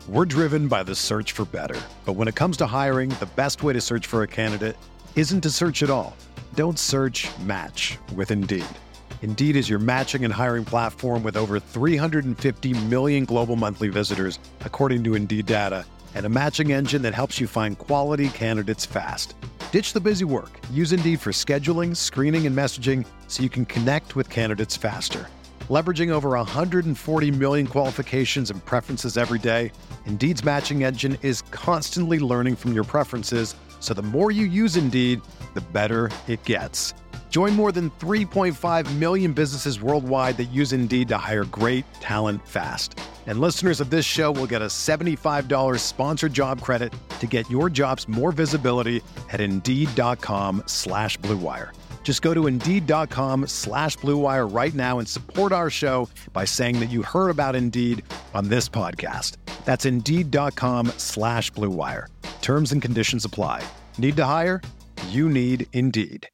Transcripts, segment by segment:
We're driven by the search for better. But when it comes to hiring, the best way to search for a candidate isn't to search at all. Don't search, match with Indeed. Indeed is your matching and hiring platform with over 350 million global monthly visitors, according to Indeed data, and a matching engine that helps you find quality candidates fast. Ditch the busy work. Use Indeed for scheduling, screening, and messaging so you can connect with candidates faster. Leveraging over 140 million qualifications and preferences every day, Indeed's matching engine is constantly learning from your preferences, so the more you use Indeed, the better it gets. Join more than 3.5 million businesses worldwide that use Indeed to hire great talent fast. And listeners of this show will get a $75 sponsored job credit to get your jobs more visibility at Indeed.com/Blue Wire. Just go to Indeed.com/Blue Wire right now and support our show by saying that you heard about Indeed on this podcast. That's Indeed.com/Blue Wire. Terms and conditions apply. Need to hire? You need Indeed.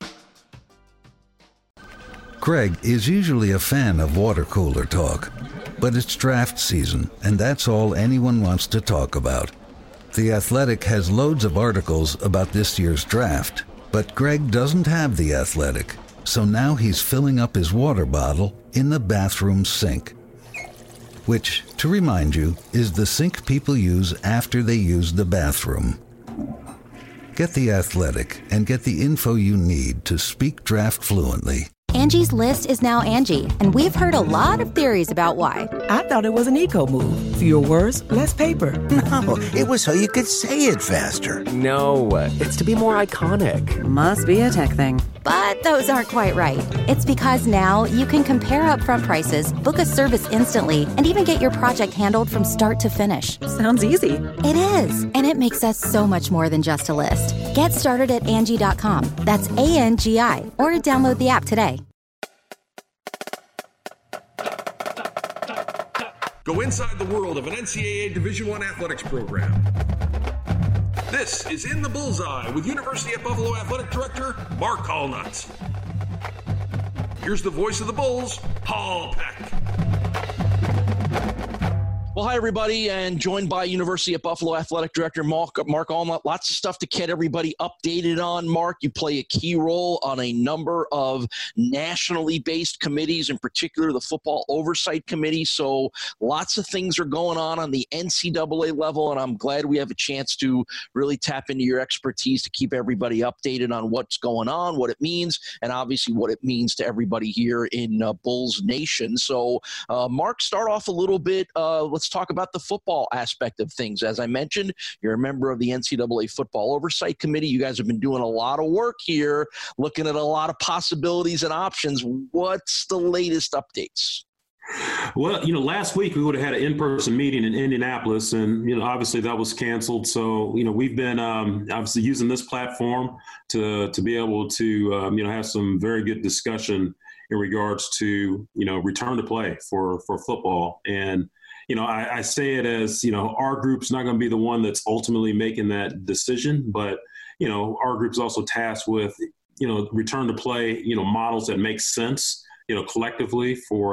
Craig is usually a fan of water cooler talk, but it's draft season, and that's all anyone wants to talk about. The Athletic has loads of articles about this year's draft, but Greg doesn't have The Athletic, so now he's filling up his water bottle in the bathroom sink. Which, to remind you, is the sink people use after they use the bathroom. Get The Athletic and get the info you need to speak draft fluently. Angie's List is now Angie, and we've heard a lot of theories about why. I thought it was an eco move. Fewer words, less paper. No, it was so you could say it faster. No, it's to be more iconic. Must be a tech thing. But those aren't quite right. It's because now you can compare upfront prices, book a service instantly, and even get your project handled from start to finish. Sounds easy. It is, and it makes us so much more than just a list. Get started at Angie.com. That's ANGI, or download the app today. Go inside the world of an NCAA Division I athletics program. This is In the Bullseye with University at Buffalo Athletic Director Mark Allnutt. Here's the voice of the Bulls, Paul Peck. Well, hi, everybody, and joined by University at Buffalo Athletic Director Mark Allnutt. Lots of stuff to get everybody updated on. Mark, you play a key role on a number of nationally based committees, in particular the Football Oversight Committee. So lots of things are going on the NCAA level, and I'm glad we have a chance to really tap into your expertise to keep everybody updated on what's going on, what it means, and obviously what it means to everybody here in Bulls Nation. So, Mark, start off a little bit. Let's talk about the football aspect of things. As I mentioned, you're a member of the NCAA Football Oversight Committee. You guys have been doing a lot of work here, looking at a lot of possibilities and options. What's the latest updates? Well, last week we would have had an in-person meeting in Indianapolis, and, obviously that was canceled. So, we've been obviously using this platform to be able to, have some very good discussion in regards to, return to play for football. And, I say it as, our group's not going to be the one that's ultimately making that decision, but, our group's also tasked with, return to play, models that make sense, collectively for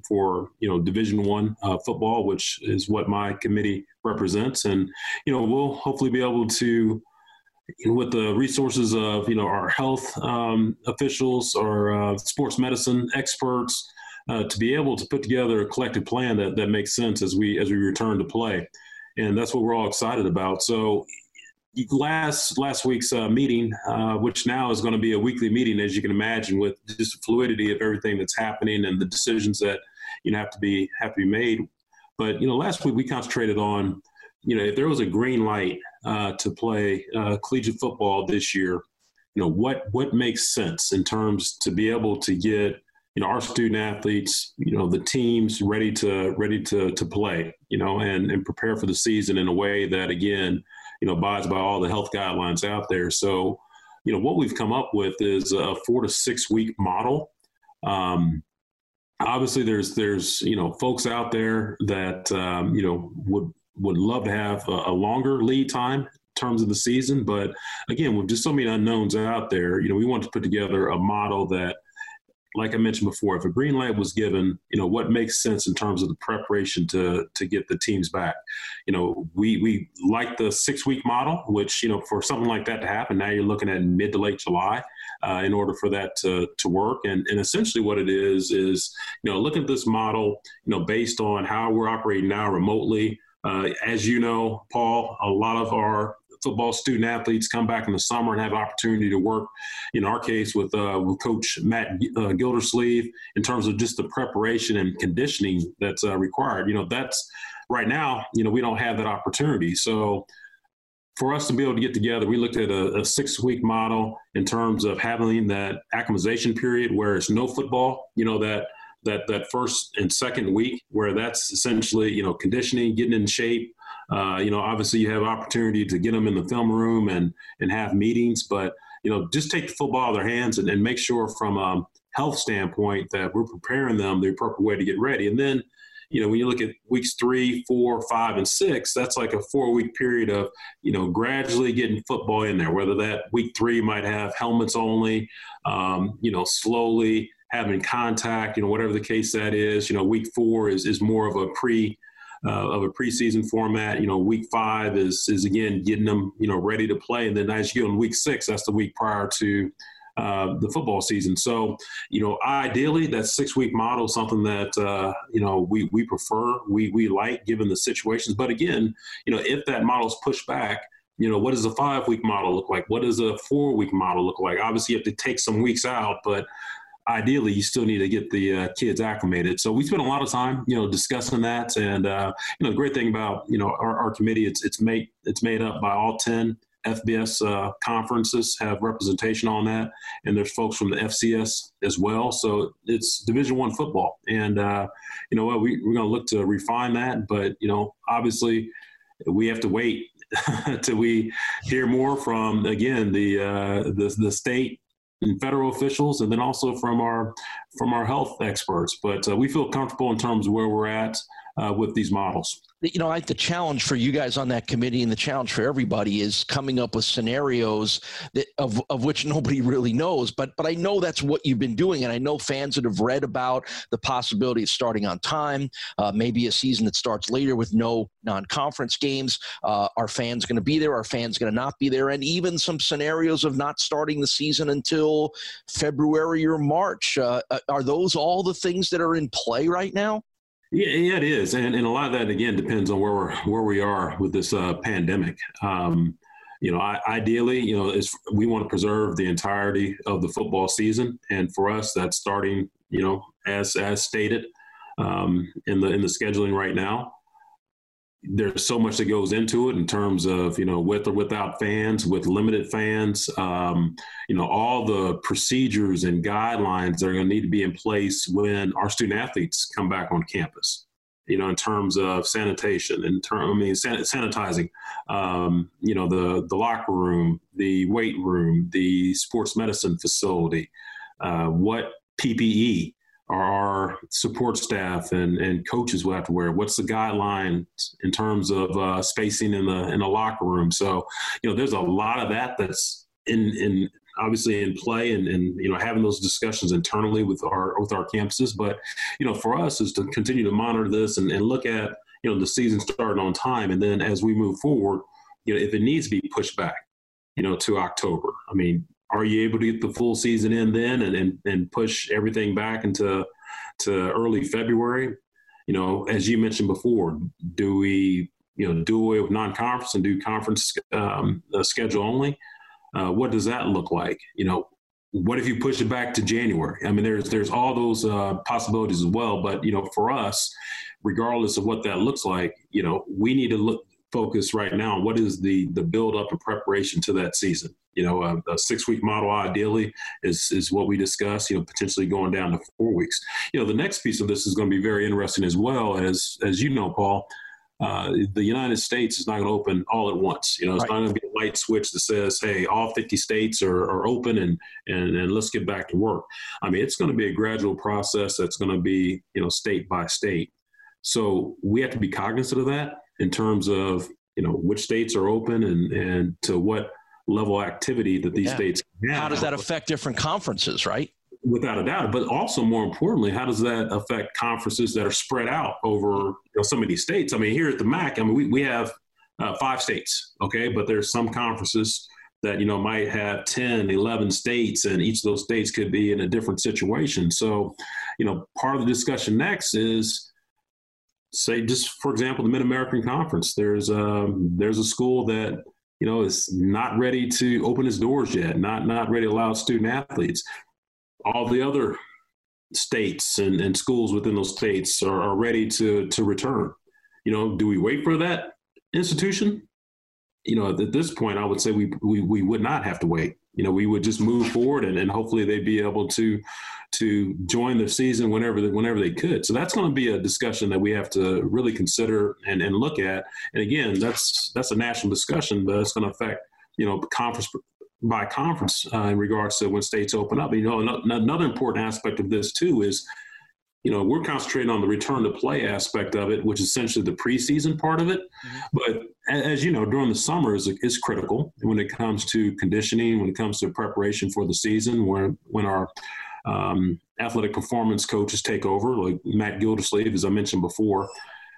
Division I football, which is what my committee represents. And, we'll hopefully be able to, with the resources of, our health officials, our sports medicine experts, to be able to put together a collective plan that makes sense as we return to play. And that's what we're all excited about. So last week's meeting, which now is going to be a weekly meeting, as you can imagine, with just the fluidity of everything that's happening and the decisions that, have to be made. But, last week we concentrated on, if there was a green light to play collegiate football this year, what makes sense in terms to be able to get, our student athletes, the teams ready to play, and prepare for the season in a way that, again, abides by all the health guidelines out there. So, what we've come up with is a 4 to 6 week model. Obviously there's, folks out there that, would love to have a longer lead time in terms of the season. But again, with just so many unknowns out there, we want to put together a model that like I mentioned before, if a green light was given, what makes sense in terms of the preparation to get the teams back? We like the 6-week model, which, for something like that to happen, now you're looking at mid to late July in order for that to work. And essentially what it is, look at this model, based on how we're operating now remotely. As you know, Paul, a lot of our football student athletes come back in the summer and have opportunity to work, in our case, with Coach Matt Gildersleeve, in terms of just the preparation and conditioning that's required. That's right now, we don't have that opportunity. So for us to be able to get together, we looked at a 6-week model in terms of having that acclimatization period where it's no football, that first and second week, where that's essentially, conditioning, getting in shape. Obviously you have opportunity to get them in the film room and have meetings, but, just take the football out of their hands and make sure from a health standpoint that we're preparing them the appropriate way to get ready. And then, when you look at weeks 3, 4, 5, and 6, that's like a 4-week period of, gradually getting football in there, whether that week 3 might have helmets only, slowly having contact, whatever the case that is. Week 4 is more of a preseason format. Week 5 is again getting them, ready to play. And then as you go in week 6, that's the week prior to the football season. So, ideally that 6-week model is something that, we prefer, we like given the situations. But again, if that model is pushed back, what does a 5-week model look like? What does a 4-week model look like? Obviously you have to take some weeks out, but ideally you still need to get the kids acclimated. So we spent a lot of time, discussing that. And, the great thing about, our committee, it's made up by all 10 FBS conferences have representation on that. And there's folks from the FCS as well. So it's Division I football. And, we're going to look to refine that. But, obviously we have to wait till we hear more from, again, the state and federal officials, and then also from our health experts. But we feel comfortable in terms of where we're at with these models. I think the challenge for you guys on that committee and the challenge for everybody is coming up with scenarios that of which nobody really knows. But I know that's what you've been doing. And I know fans that have read about the possibility of starting on time, maybe a season that starts later with no non-conference games. Are fans going to be there? Are fans going to not be there? And even some scenarios of not starting the season until February or March. Are those all the things that are in play right now? Yeah, it is. And a lot of that, again, depends on where we are with this pandemic. Ideally, we want to preserve the entirety of the football season. And for us, that's starting, as stated in the scheduling right now. There's so much that goes into it in terms of, with or without fans, with limited fans, all the procedures and guidelines that are going to need to be in place when our student athletes come back on campus, in terms of sanitation, sanitizing, the locker room, the weight room, the sports medicine facility, what PPE our support staff and coaches will have to wear. What's the guidelines in terms of spacing in the locker room? So, there's a lot of that's in obviously in play and having those discussions internally with our campuses. But, for us is to continue to monitor this and look at, the season starting on time. And then as we move forward, if it needs to be pushed back, to October, are you able to get the full season in then and push everything back into early February? As you mentioned before, do we, do away with non-conference and do conference schedule only? What does that look like? What if you push it back to January? There's all those possibilities as well. But, for us, regardless of what that looks like, we need to focus right now on what is the build up and preparation to that season. A 6-week model ideally is what we discussed, potentially going down to 4 weeks. The next piece of this is going to be very interesting as well, as Paul. The United States is not going to open all at once. It's not going to be a light switch that says, hey, all 50 states are open and let's get back to work. It's going to be a gradual process that's going to be, state by state. So we have to be cognizant of that in terms of, which states are open and to what level of activity that these states have. How does that affect different conferences, right? Without a doubt. But also, more importantly, how does that affect conferences that are spread out over so many states? I mean, here at the MAC, I mean, we have 5 states, okay? But there's some conferences that, might have 10, 11 states, and each of those states could be in a different situation. So, part of the discussion next is, say, just for example, the Mid-American Conference. There's a school that, is not ready to open its doors yet, not ready to allow student athletes. All the other states and schools within those states are ready to return. Do we wait for that institution? At this point, I would say we would not have to wait. We would just move forward and hopefully they'd be able to join the season whenever they could. So that's going to be a discussion that we have to really consider and look at. And again, that's a national discussion, but it's going to affect, conference by conference in regards to when states open up. Another important aspect of this too is, we're concentrating on the return to play aspect of it, which is essentially the preseason part of it. Mm-hmm. But as you know, during the summer is critical when it comes to conditioning, when it comes to preparation for the season, when our athletic performance coaches take over, like Matt Gildersleeve, as I mentioned before.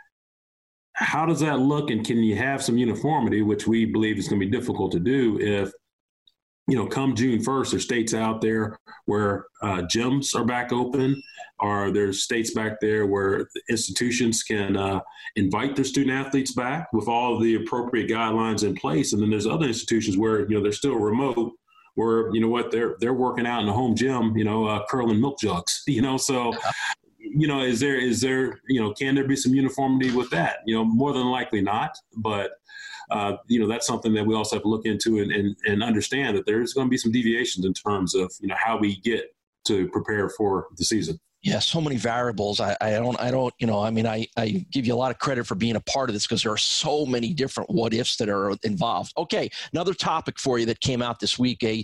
How does that look, and can you have some uniformity, which we believe is going to be difficult to do if, come June 1st, there's states out there where gyms are back open, or there's states back there where institutions can invite their student athletes back with all of the appropriate guidelines in place. And then there's other institutions where, they're still remote, where, they're working out in the home gym, curling milk jugs, so, is there, can there be some uniformity with that? More than likely not, but that's something that we also have to look into and understand that there's going to be some deviations in terms of, how we get to prepare for the season. Yeah, so many variables. I give you a lot of credit for being a part of this because there are so many different what ifs that are involved. Okay, another topic for you that came out this week, a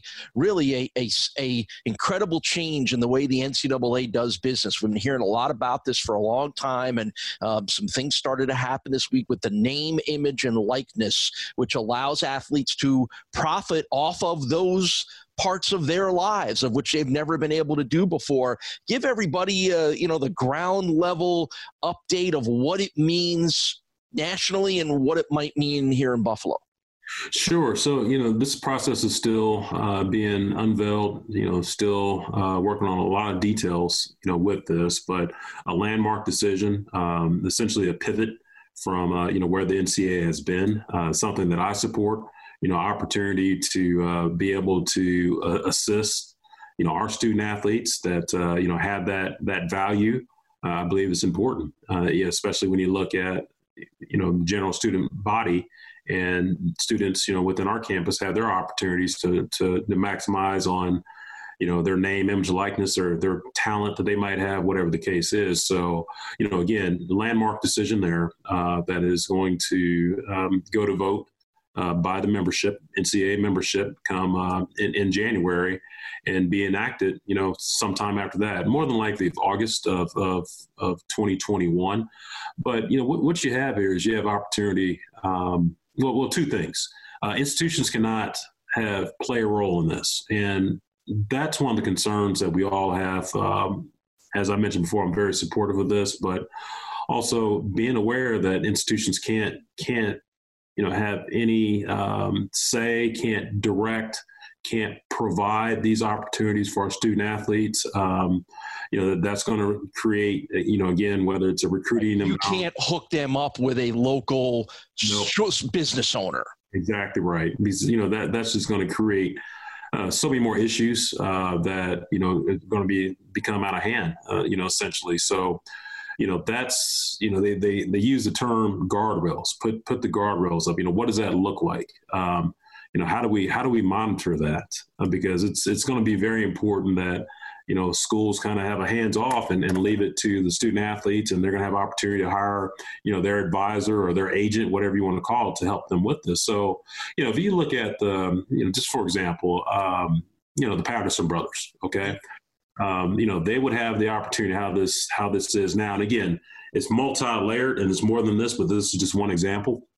incredible change in the way the NCAA does business. We've been hearing a lot about this for a long time, and some things started to happen this week with the name, image, and likeness, which allows athletes to profit off of those parts of their lives of which they've never been able to do before. Give everybody, the ground level update of what it means nationally and what it might mean here in Buffalo. Sure. So, this process is still being unveiled, still working on a lot of details, with this, but a landmark decision, essentially a pivot from, where the NCAA has been, something that I support. Opportunity to be able to assist, our student athletes that, have that value, I believe is important, especially when you look at, general student body and students, within our campus have their opportunities to maximize on, their name, image, likeness, or their talent that they might have, whatever the case is. So, again, the landmark decision there that is going to go to vote by the membership, NCAA membership, come in January, and be enacted, sometime after that, more than likely August of 2021. But what you have here is you have opportunity. Well, two things. Institutions cannot play a role in this, and that's one of the concerns that we all have. As I mentioned before, I'm very supportive of this, but also being aware that institutions can't have any say, can't direct, can't provide these opportunities for our student athletes. That's going to create, again, whether it's a recruiting. You can't hook them up with a local business owner. Exactly right. Because, that's just going to create so many more issues that, are going to become out of hand, essentially. So, that's, they use the term guardrails, put the guardrails up, what does that look like? How do we monitor that? Because it's going to be very important that, schools kind of have a hands off and leave it to the student athletes, and they're going to have opportunity to hire, their advisor or their agent, whatever you want to call it, to help them with this. So, if you look at the, just for example, the Patterson brothers, okay. They would have the opportunity how this is now. And again, it's multi-layered and it's more than this, but this is just one example.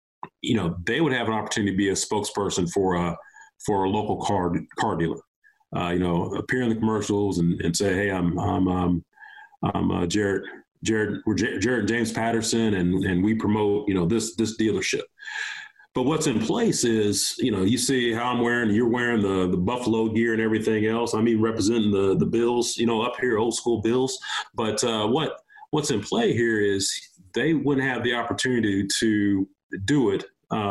They would have an opportunity to be a spokesperson for a local car dealer. appear in the commercials and say, hey, I'm Jared and James Patterson, and we promote, this dealership. But what's in place is, you see how I'm wearing, you're wearing the Buffalo gear and everything else. I'm even representing the Bills, up here, old school Bills. But what's in play here is they wouldn't have the opportunity to do it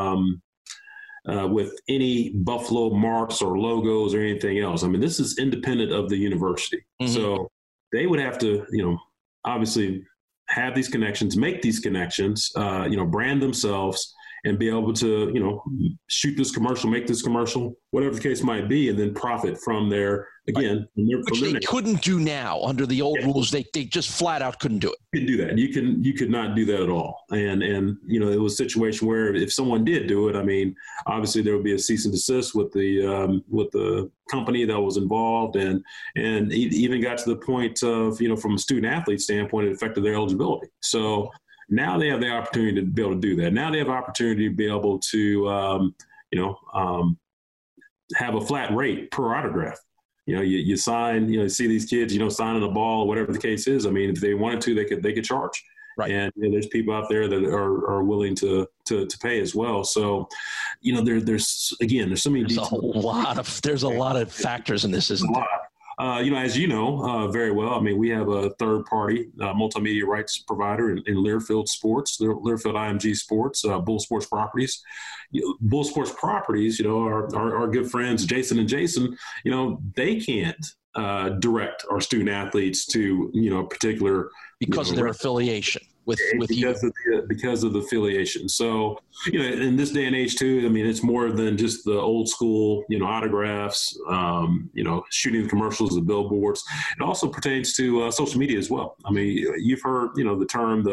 with any Buffalo marks or logos or anything else. I mean, this is independent of the university. Mm-hmm. So they would have to, obviously have these connections, make these connections, brand themselves, and be able to, shoot this commercial, make this commercial, whatever the case might be, and then profit from their, again. Right. Which they couldn't do now under the old rules. They just flat out couldn't do it. You couldn't do that. You could not do that at all. And it was a situation where if someone did do it, I mean, obviously there would be a cease and desist with the company that was involved, and even got to the point of, from a student athlete standpoint, it affected their eligibility. So now they have the opportunity to be able to do that. Now they have opportunity to be able to, have a flat rate per autograph. You sign, you see these kids, signing a ball or whatever the case is. I mean, if they wanted to, they could charge. Right. And there's people out there that are willing to pay as well. So, there's so many details. There's a lot of factors in this, isn't there? As very well, I mean, we have a third-party multimedia rights provider in Learfield Sports, Learfield IMG Sports, Bull Sports Properties. Bull Sports Properties, our good friends Jason and Jason, they can't direct our student athletes to, a particular because of their affiliation with because of the affiliation. So, in this day and age too, I mean, it's more than just the old school, autographs, shooting commercials, the billboards. It also pertains to social media as well. I mean, you've heard, the term,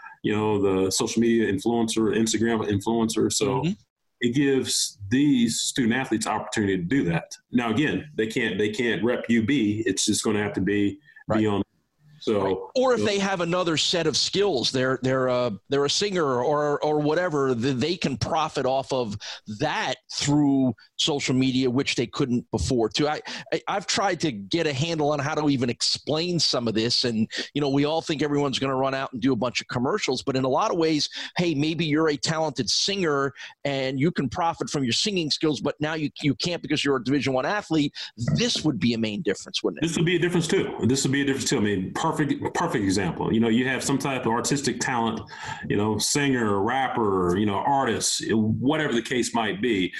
the social media influencer, Instagram influencer. So it gives these student athletes opportunity to do that. Now, again, they can't rep UB. It's just going to have to be on. So, right. Or if they have another set of skills, they're a singer or whatever, they can profit off of that through social media, which they couldn't before too. I've tried to get a handle on how to even explain some of this, and we all think everyone's going to run out and do a bunch of commercials, but in a lot of ways, hey, maybe you're a talented singer and you can profit from your singing skills, but now you can't because you're a Division I athlete. This would be a main difference, wouldn't it? This would be a difference too. I mean, perfect example. You have some type of artistic talent, singer, rapper, artist, whatever the case might be.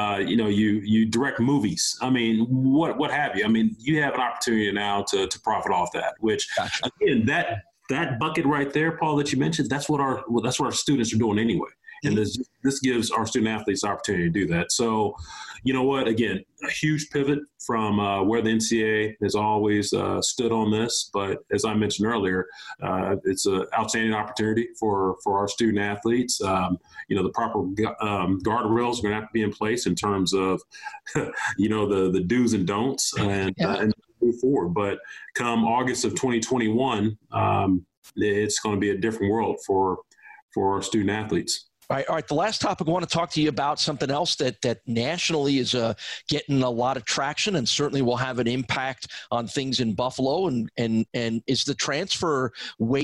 You direct movies. I mean, what have you? I mean, you have an opportunity now to profit off that. Which again, that bucket right there, Paul, that you mentioned, that's what our students are doing anyway. And this gives our student athletes the opportunity to do that. So, you know what? Again, a huge pivot from where the NCAA has always stood on this. But as I mentioned earlier, it's an outstanding opportunity for our student athletes. The proper guardrails are going to have to be in place in terms of, the do's and don'ts and move forward. But come August of 2021, it's going to be a different world for our student athletes. All right. The last topic I want to talk to you about, something else that nationally is getting a lot of traction and certainly will have an impact on things in Buffalo, and is the transfer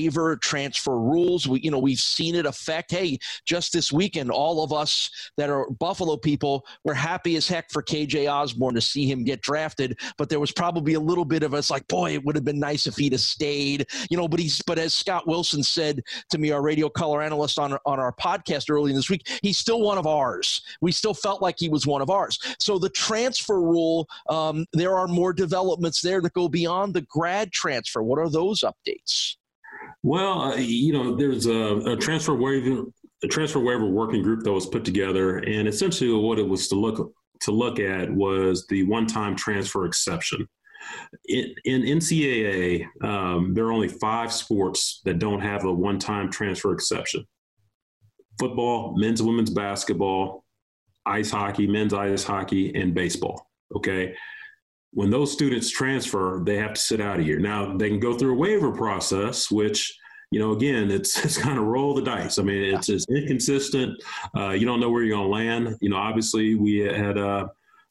rules. We've seen it affect. Hey, just this weekend, all of us that are Buffalo people were happy as heck for KJ Osborne to see him get drafted, but there was probably a little bit of us like, boy, it would have been nice if he'd have stayed. But as Scott Wilson said to me, our radio color analyst on our podcast early this week, he's still one of ours. We still felt like he was one of ours. So the transfer rule, there are more developments there that go beyond the grad transfer. What are those updates? Well, there's a transfer waiver working group that was put together, and essentially what it was to look at was the one-time transfer exception. In NCAA, there are only 5 sports that don't have a one-time transfer exception: football, men's and women's basketball, ice hockey, men's ice hockey, and baseball. Okay. When those students transfer, they have to sit out a year. Now they can go through a waiver process, which, again, it's kind of roll the dice. I mean, it's inconsistent. You don't know where you're going to land. Obviously we had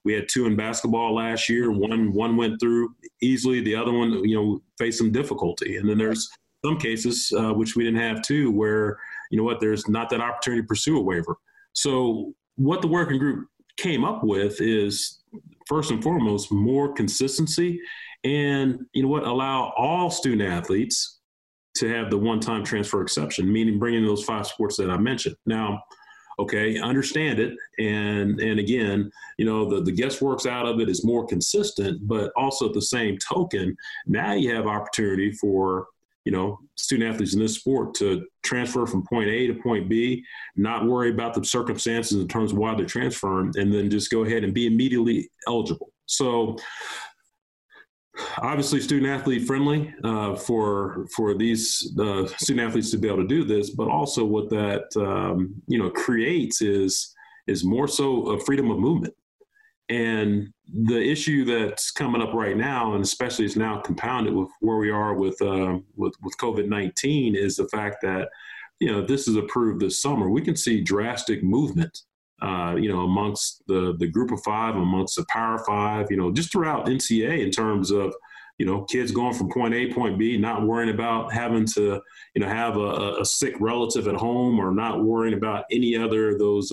We had 2 in basketball last year. One went through easily. The other one, faced some difficulty. And then there's some cases, which we didn't have too, where, there's not that opportunity to pursue a waiver. So what the working group came up with is, first and foremost, more consistency and, allow all student athletes to have the one-time transfer exception, meaning bringing in those 5 sports that I mentioned. Now, okay, understand it. And again, the guessworks out of it is more consistent, but also at the same token, now you have opportunity for, student athletes in this sport to transfer from point A to point B, not worry about the circumstances in terms of why they're transferring, and then just go ahead and be immediately eligible. So obviously student athlete friendly for these student athletes to be able to do this, but also what that, creates is more so a freedom of movement. And the issue that's coming up right now, and especially is now compounded with where we are with COVID-19, is the fact that, this is approved this summer. We can see drastic movement, amongst the group of 5, amongst the Power 5, just throughout NCAA in terms of, kids going from point A, point B, not worrying about having to, have a sick relative at home, or not worrying about any other of those,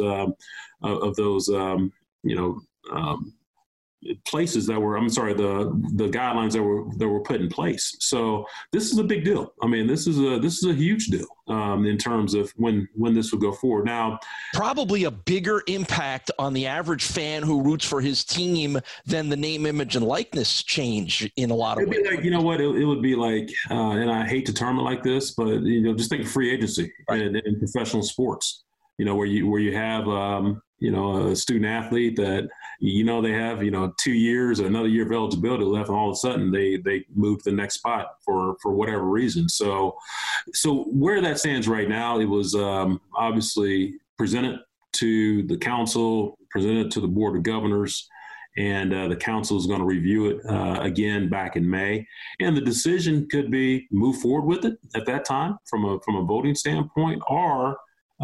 places that were, the guidelines that were put in place. So this is a big deal. I mean, this is a huge deal in terms of when this would go forward. Now, probably a bigger impact on the average fan who roots for his team than the name, image, and likeness change in a lot of ways. Like, it would be like, and I hate to term it like this, but just think of free agency in professional sports. Where you have a student athlete that they have 2 years or another year of eligibility left, and all of a sudden they move to the next spot for whatever reason. So where that stands right now, it was obviously presented to the council, presented to the board of governors, and the council is going to review it again back in May. And the decision could be move forward with it at that time from a voting standpoint, or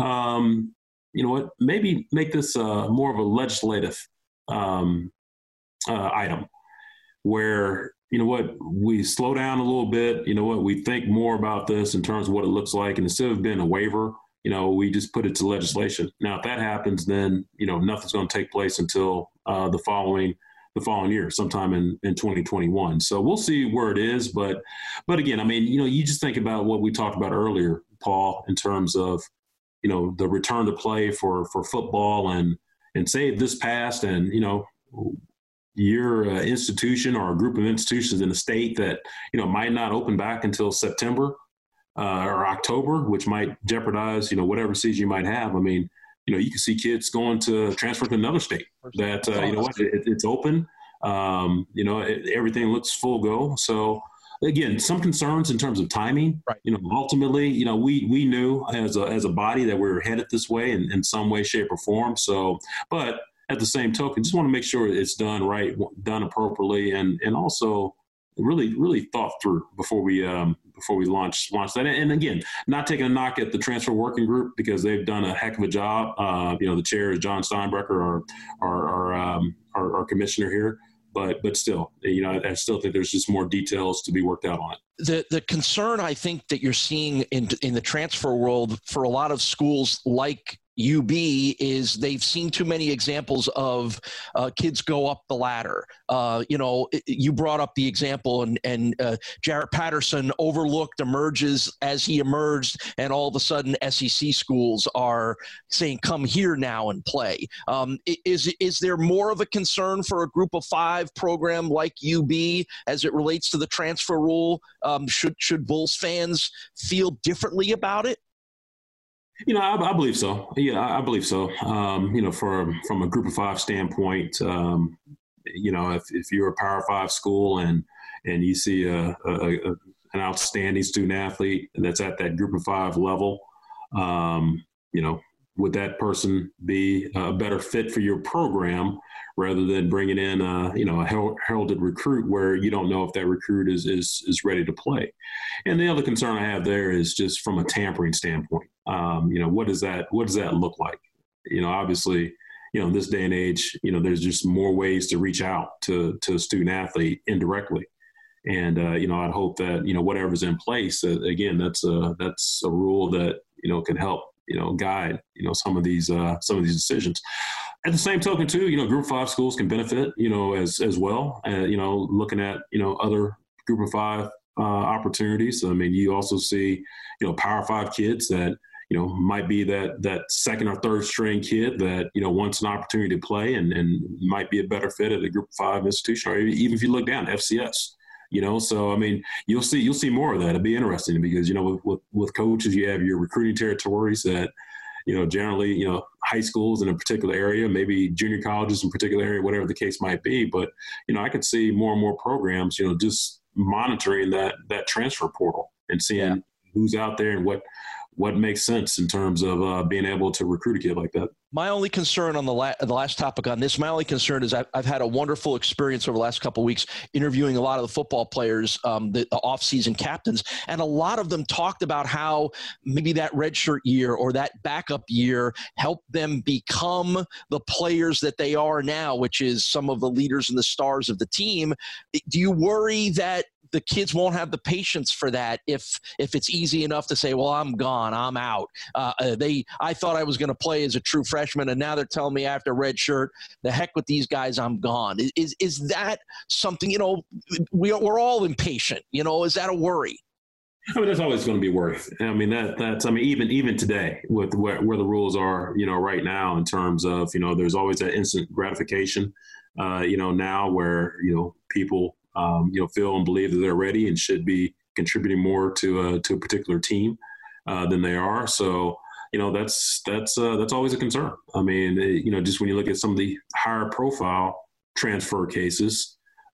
maybe make this more of a legislative item where, we slow down a little bit, we think more about this in terms of what it looks like. And instead of being a waiver, we just put it to legislation. Now, if that happens, then, nothing's going to take place until the following year, sometime in 2021. So we'll see where it is. But again, you just think about what we talked about earlier, Paul, in terms of, the return to play for football, and say this passed, and, your institution or a group of institutions in the state that, might not open back until September or October, which might jeopardize, whatever season you might have. You can see kids going to transfer to another state that, it's open. Everything looks full go. So, again, some concerns in terms of timing. Right. Ultimately, we knew as a body that we were headed this way in some way, shape, or form. So, but at the same token, just want to make sure it's done right, done appropriately, and also really, really thought through before we launch that. And again, not taking a knock at the transfer working group, because they've done a heck of a job. The chair is John Steinbrecher, our commissioner here. But still, I still think there's just more details to be worked out on it. The concern I think that you're seeing in the transfer world for a lot of schools like UB is they've seen too many examples of kids go up the ladder. You brought up the example, and Jarrett Patterson overlooked, emerges as he emerged, and all of a sudden SEC schools are saying, come here now and play. Is there more of a concern for a group of 5 program like UB as it relates to the transfer rule? Should Bulls fans feel differently about it? I believe so. Yeah, I believe so. From a group of 5 standpoint, if you're a Power 5 school and you see an outstanding student athlete that's at that group of 5 level, would that person be a better fit for your program rather than bringing in a heralded recruit where you don't know if that recruit is ready to play? And the other concern I have there is just from a tampering standpoint. What does that look like? Obviously, in this day and age, there's just more ways to reach out to a student athlete indirectly. And, I'd hope that, whatever's in place, again, that's a rule that, can help, guide, some of these decisions. At the same token too, Group 5 schools can benefit, as well, looking at, other Group of 5 opportunities. I mean, you also see, Power 5 kids that, might be that second or third string kid that, wants an opportunity to play and might be a better fit at a Group 5 institution, or even if you look down at FCS. So I mean, you'll see more of that. It'll be interesting because with coaches, you have your recruiting territories that generally high schools in a particular area, maybe junior colleges in a particular area, whatever the case might be. But I could see more and more programs just monitoring that transfer portal and seeing who's out there and what makes sense in terms of being able to recruit a kid like that. My only concern on the last topic on this, my only concern is I've had a wonderful experience over the last couple of weeks interviewing a lot of the football players, the off-season captains, and a lot of them talked about how maybe that redshirt year or that backup year helped them become the players that they are now, which is some of the leaders and the stars of the team. Do you worry that the kids won't have the patience for that if it's easy enough to say, well, I'm gone, I'm out. I thought I was going to play as a true freshman, and now they're telling me after redshirt, the heck with these guys, I'm gone. Is that something, we're all impatient, is that a worry? I mean, there's always going to be worry. I mean, even today with where the rules are, right now in terms of, there's always that instant gratification, now where, people, feel and believe that they're ready and should be contributing more to a particular team than they are. So, that's always a concern. I mean, just when you look at some of the higher profile transfer cases,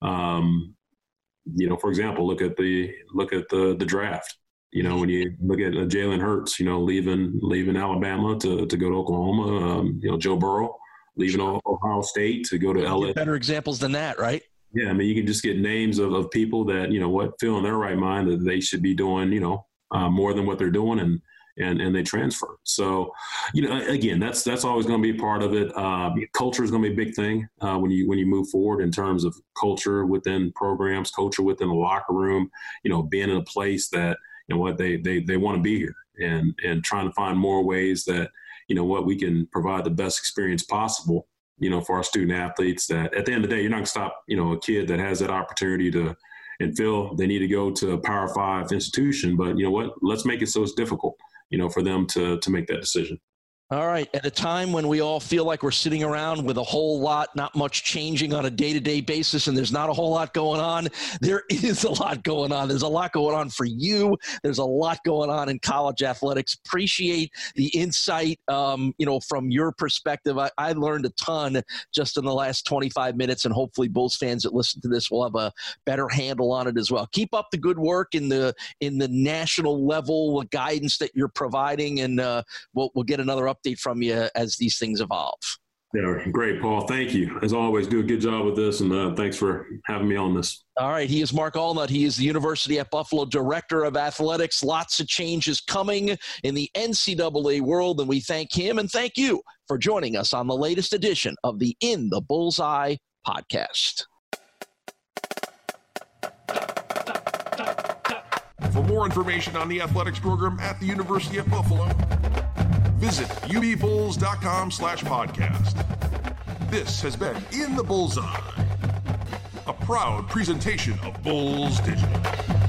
for example, look at the draft. When you look at Jalen Hurts, leaving Alabama to go to Oklahoma, Joe Burrow leaving Ohio State to go to LA. Better examples than that, right? Yeah, I mean, you can just get names of people that, feel in their right mind that they should be doing, more than what they're doing and they transfer. So, again, that's always going to be part of it. Culture is going to be a big thing when you move forward in terms of culture within programs, culture within the locker room, being in a place that, they want to be here and trying to find more ways that, we can provide the best experience possible, for our student athletes that at the end of the day, you're not going to stop, a kid that has that opportunity and feel they need to go to a Power 5 institution. But let's make it so it's difficult, for them to make that decision. All right. At a time when we all feel like we're sitting around with a whole lot, not much changing on a day-to-day basis, and there's not a whole lot going on, there is a lot going on. There's a lot going on for you. There's a lot going on in college athletics. Appreciate the insight, from your perspective. I learned a ton just in the last 25 minutes, and hopefully Bulls fans that listen to this will have a better handle on it as well. Keep up the good work in the national level guidance that you're providing, and we'll get another update from you as these things evolve. Yeah, great, Paul. Thank you. As always, do a good job with this, and thanks for having me on this. All right. He is Mark Allnut. He is the University at Buffalo Director of Athletics. Lots of changes coming in the NCAA world, and we thank him and thank you for joining us on the latest edition of the In the Bullseye podcast. For more information on the athletics program at the University of Buffalo, visit ubulls.com/podcast. This has been In the Bullseye, a proud presentation of Bulls Digital.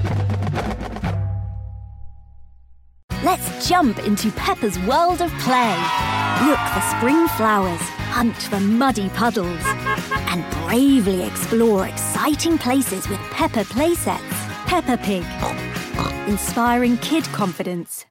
Let's jump into Peppa's world of play. Look for spring flowers, hunt for muddy puddles, and bravely explore exciting places with Peppa playsets. Peppa Pig, inspiring kid confidence.